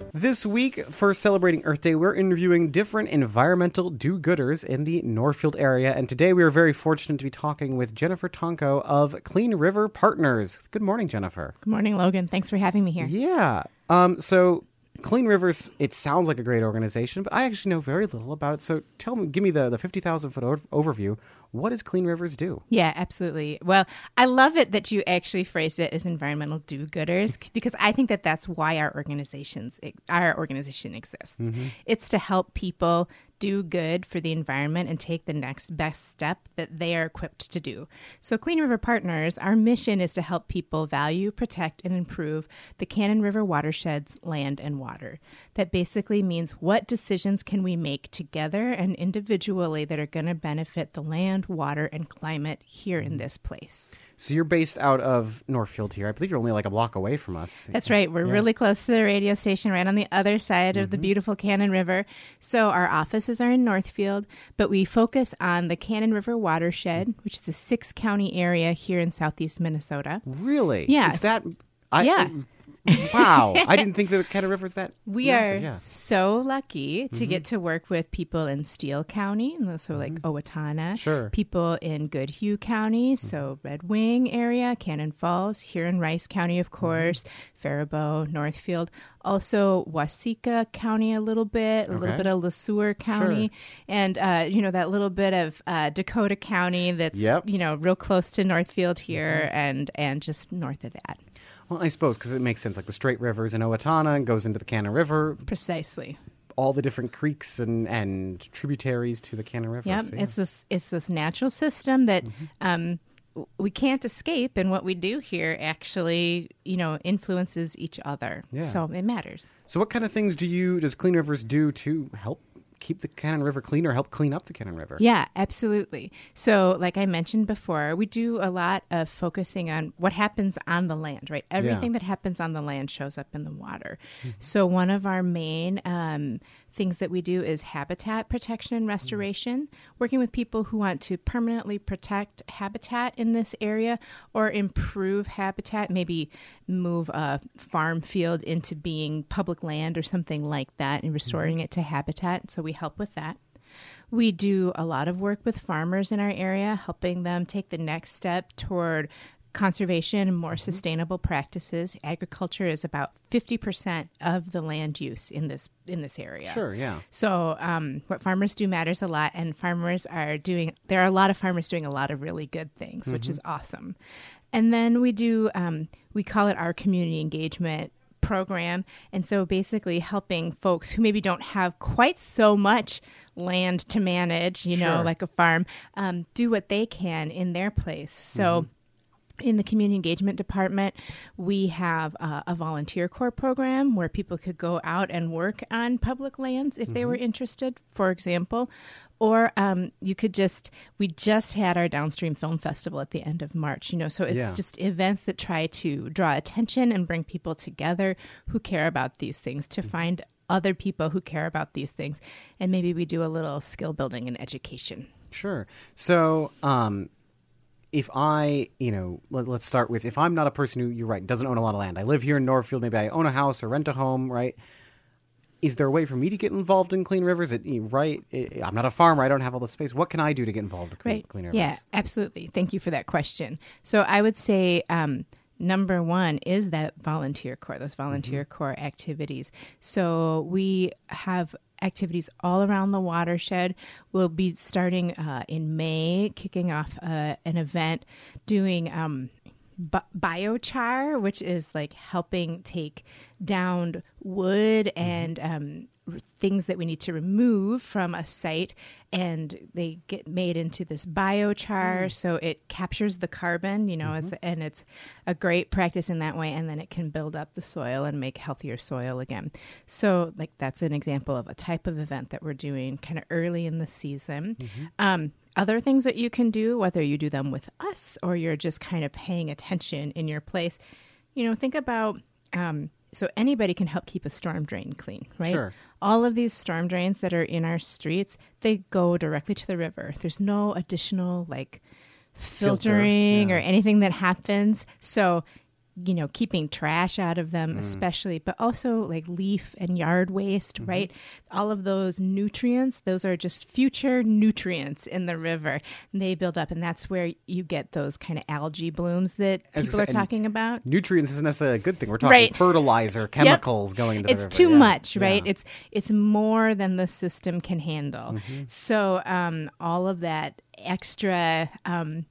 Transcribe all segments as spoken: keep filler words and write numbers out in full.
This week, for celebrating Earth Day, we're interviewing different environmental do-gooders in the Northfield area. And today we are very fortunate to be talking with Jennifer Tonko of Clean River Partners. Good morning, Jennifer. Good morning, Logan. Thanks for having me here. Yeah. Um. So Clean Rivers, it sounds like a great organization, but I actually know very little about it. So tell me, give me the, the fifty thousand foot o- overview. What does Clean Rivers do? Yeah, absolutely. Well, I love it that you actually phrased it as environmental do-gooders, because I think that that's why our organizations, our organization exists. Mm-hmm. It's to help people do good for the environment and take the next best step that they are equipped to do. So Clean River Partners, our mission is to help people value, protect, and improve the Cannon River watershed's land and water. That basically means what decisions can we make together and individually that are going to benefit the land, water, and climate here in this place. So you're based out of Northfield here. I believe you're only like a block away from us. That's right. We're yeah. really close to the radio station, right on the other side mm-hmm. of the beautiful Cannon River. So our offices are in Northfield, but we focus on the Cannon River watershed, which is a six-county area here in southeast Minnesota. Really? Yes. Is that... I, yeah. Wow. I didn't think that the Cannon River's that We massive, are yeah. so lucky to mm-hmm. get to work with people in Steele County, so like mm-hmm. Owatonna. Sure. People in Goodhue County, so mm-hmm. Red Wing area, Cannon Falls, here in Rice County, of course, mm-hmm. Faribault, Northfield. Also Waseca County a little bit, a okay. little bit of Le Sueur County, sure. and, uh, you know, that little bit of uh, Dakota County that's, yep. you know, real close to Northfield here mm-hmm. and, and just north of that. Well, I suppose, because it makes sense. Like the Straight River's in Owatonna and goes into the Cannon River. Precisely. All the different creeks and, and tributaries to the Cannon River. Yep, so, yeah. it's this it's this natural system that mm-hmm. um, we can't escape, and what we do here actually, you know, influences each other. Yeah. So it matters. So what kind of things do you does Clean Rivers do to help keep the Cannon River clean or help clean up the Cannon River? Yeah, absolutely. So like I mentioned before, we do a lot of focusing on what happens on the land, right? Everything yeah. that happens on the land shows up in the water. Mm-hmm. So one of our main um, things that we do is habitat protection and restoration, mm-hmm. working with people who want to permanently protect habitat in this area or improve habitat, maybe move a farm field into being public land or something like that and restoring mm-hmm. it to habitat. So we help with that. We do a lot of work with farmers in our area, helping them take the next step toward conservation and more mm-hmm. sustainable practices. Agriculture is about fifty percent of the land use in this in this area. Sure, yeah. So um, what farmers do matters a lot, and farmers are doing, there are a lot of farmers doing a lot of really good things, mm-hmm. which is awesome. And then we do, um, we call it our community engagement program. And so basically helping folks who maybe don't have quite so much land to manage, you know, sure. like a farm, um, do what they can in their place. So mm-hmm. in the community engagement department, we have uh, a volunteer corps program where people could go out and work on public lands if mm-hmm. they were interested, for example. Or um, you could just, we just had our Downstream Film Festival at the end of March, you know, so it's yeah. just events that try to draw attention and bring people together who care about these things, to mm-hmm. find other people who care about these things. And maybe we do a little skill building and education. Sure. So, um, if I, you know, let, let's start with, if I'm not a person who, you're right, doesn't own a lot of land. I live here in Northfield, maybe I own a house or rent a home, right? Is there a way for me to get involved in Clean Rivers? It, right? It, I'm not a farmer. I don't have all the space. What can I do to get involved in Clean, right. Clean Rivers? Yeah, absolutely. Thank you for that question. So I would say um, number one is that volunteer corps, those volunteer mm-hmm. corps activities. So we have activities all around the watershed. We'll be starting uh, in May, kicking off uh, an event doing um, bi- biochar, which is like helping take down wood and mm-hmm. um, r- things that we need to remove from a site, and they get made into this biochar, mm. so it captures the carbon, you know, mm-hmm. it's, and it's a great practice in that way, and then it can build up the soil and make healthier soil again. So like that's an example of a type of event that we're doing kind of early in the season. Mm-hmm. Um, other things that you can do, whether you do them with us or you're just kind of paying attention in your place, you know, think about um, so anybody can help keep a storm drain clean, right? Sure. All of these storm drains that are in our streets, they go directly to the river. There's no additional like filtering Filter, yeah. or anything that happens. So you know, keeping trash out of them, mm. especially, but also like leaf and yard waste, mm-hmm. right? All of those nutrients, those are just future nutrients in the river. And they build up, and that's where you get those kind of algae blooms that As people are talking about. Nutrients isn't necessarily a good thing. We're talking right. fertilizer, chemicals yep. going into the it's river. It's too yeah. much, right? Yeah. It's it's more than the system can handle. Mm-hmm. So um, all of that extra um,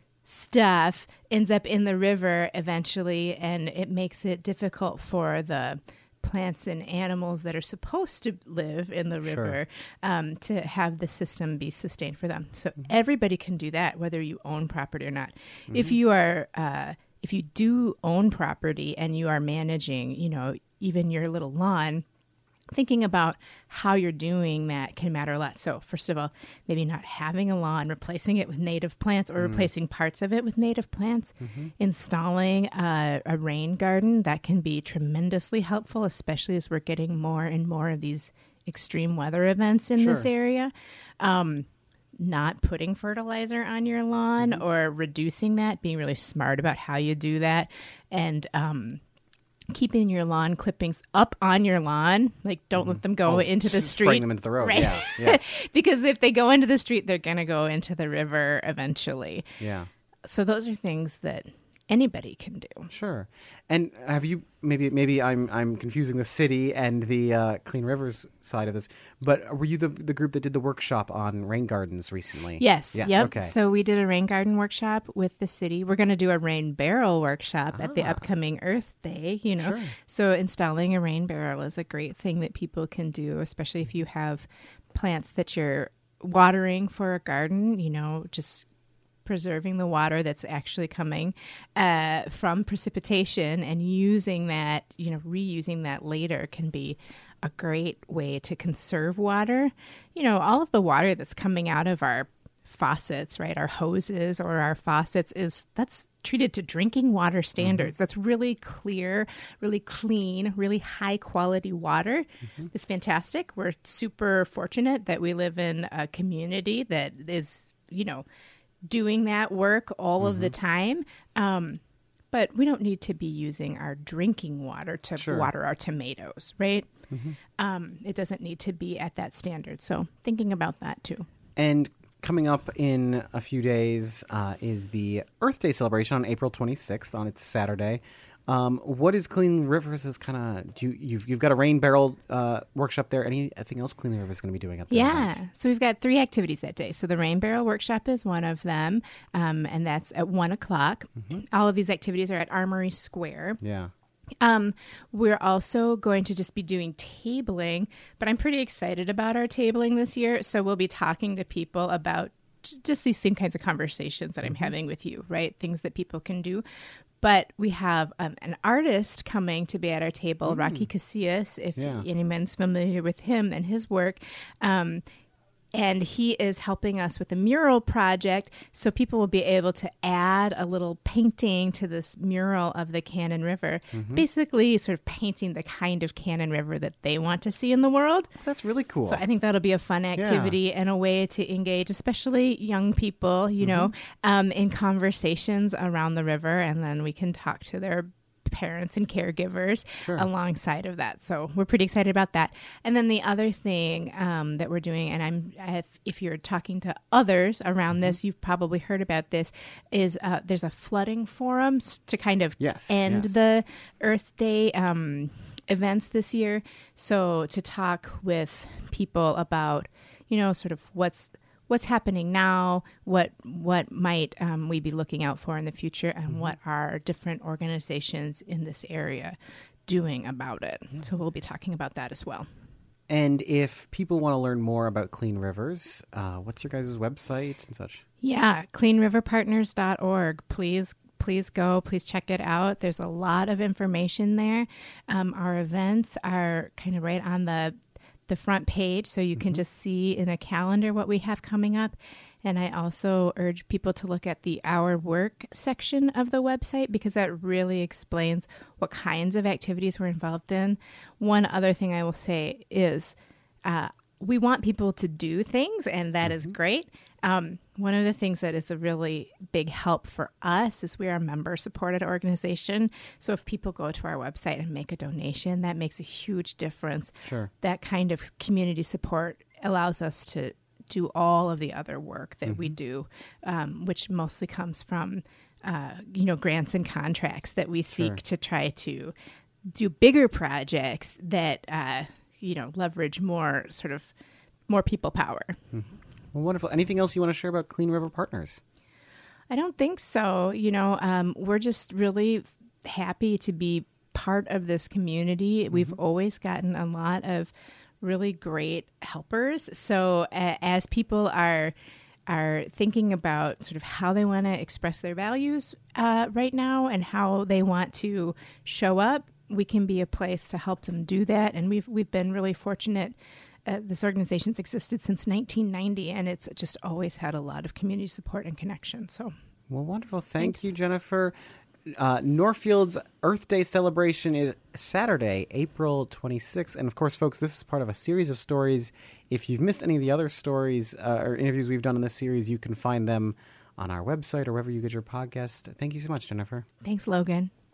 stuff ends up in the river eventually, and it makes it difficult for the plants and animals that are supposed to live in the river sure. um, to have the system be sustained for them. So mm-hmm. everybody can do that, whether you own property or not. Mm-hmm. If you are, uh, if you do own property and you are managing, you know, even your little lawn, thinking about how you're doing that can matter a lot. So first of all, maybe not having a lawn, replacing it with native plants or mm. replacing parts of it with native plants, mm-hmm. installing a, a rain garden, that can be tremendously helpful, especially as we're getting more and more of these extreme weather events in sure. this area. Um, not putting fertilizer on your lawn mm-hmm. or reducing that, being really smart about how you do that. And, um, keeping your lawn clippings up on your lawn, like don't mm-hmm. let them go oh, into the street. Bring them into the road, right? yeah. Yes. Because if they go into the street, they're going to go into the river eventually. Yeah. So those are things that anybody can do. Sure. And have you, maybe maybe I'm I'm confusing the city and the uh, Clean Rivers side of this, but were you the the group that did the workshop on rain gardens recently? Yes. Yes. Yep. Okay. So we did a rain garden workshop with the city. We're going to do a rain barrel workshop ah. at the upcoming Earth Day, you know. Sure. So installing a rain barrel is a great thing that people can do, especially if you have plants that you're watering for a garden, you know, just preserving the water that's actually coming uh, from precipitation and using that, you know, reusing that later can be a great way to conserve water. You know, all of the water that's coming out of our faucets, right, our hoses or our faucets, is that's treated to drinking water standards. Mm-hmm. That's really clear, really clean, really high quality water. Mm-hmm. It's fantastic. We're super fortunate that we live in a community that is, you know, doing that work all mm-hmm. of the time. Um, but we don't need to be using our drinking water to sure. water our tomatoes, right? Mm-hmm. Um, it doesn't need to be at that standard. So thinking about that too. And coming up in a few days uh, is the Earth Day celebration on April twenty-sixth. On it's Saturday. Um, what is Clean Rivers' kind of? You, you've you've got a rain barrel uh, workshop there. Anything else Clean Rivers is going to be doing at the yeah. event? So we've got three activities that day. So the rain barrel workshop is one of them, um, and that's at one o'clock. Mm-hmm. All of these activities are at Armory Square. Yeah. Um, we're also going to just be doing tabling, but I'm pretty excited about our tabling this year. So we'll be talking to people about just these same kinds of conversations that I'm having with you, right? Things that people can do. But we have um, an artist coming to be at our table, mm. Rocky Casillas, if yeah. anyone's familiar with him and his work. Um, and he is helping us with a mural project, so people will be able to add a little painting to this mural of the Cannon River, mm-hmm. basically sort of painting the kind of Cannon River that they want to see in the world. That's really cool. So I think that'll be a fun activity yeah. and a way to engage, especially young people, you mm-hmm. know, um, in conversations around the river, and then we can talk to their parents and caregivers sure. alongside of that. So we're pretty excited about that. And then the other thing um, that we're doing, and I'm if, if you're talking to others around mm-hmm. this, you've probably heard about this, is uh, there's a flooding forum to kind of yes, end yes. the Earth Day um, events this year. So to talk with people about, you know, sort of what's what's happening now, what what might um, we be looking out for in the future, and mm-hmm. what are different organizations in this area doing about it. Mm-hmm. So we'll be talking about that as well. And if people want to learn more about Clean Rivers, uh, what's your guys' website and such? Yeah, clean river partners dot org. Please Please go. Please check it out. There's a lot of information there. Um, our events are kind of right on the the front page, so you can mm-hmm. just see in a calendar what we have coming up. And I also urge people to look at the Our Work section of the website, because that really explains what kinds of activities we're involved in. One other thing I will say is uh, we want people to do things, and that mm-hmm. is great. Um, one of the things that is a really big help for us is we are a member-supported organization. So if people go to our website and make a donation, that makes a huge difference. Sure. That kind of community support allows us to do all of the other work that mm-hmm. we do, um, which mostly comes from, uh, you know, grants and contracts that we seek Sure. to try to do bigger projects that, uh, you know, leverage more sort of more people power. Mm-hmm. Well, wonderful. Anything else you want to share about Clean River Partners? I don't think so. You know, um, we're just really happy to be part of this community. Mm-hmm. We've always gotten a lot of really great helpers. So uh, as people are are thinking about sort of how they want to express their values uh, right now and how they want to show up, we can be a place to help them do that. And we've we've been really fortunate. Uh, this organization's existed since nineteen ninety, and it's just always had a lot of community support and connection. So, well, wonderful. Thank Thanks. you, Jennifer. Uh, Northfield's Earth Day celebration is Saturday, April twenty-sixth. And of course, folks, this is part of a series of stories. If you've missed any of the other stories uh, or interviews we've done in this series, you can find them on our website or wherever you get your podcast. Thank you so much, Jennifer. Thanks, Logan.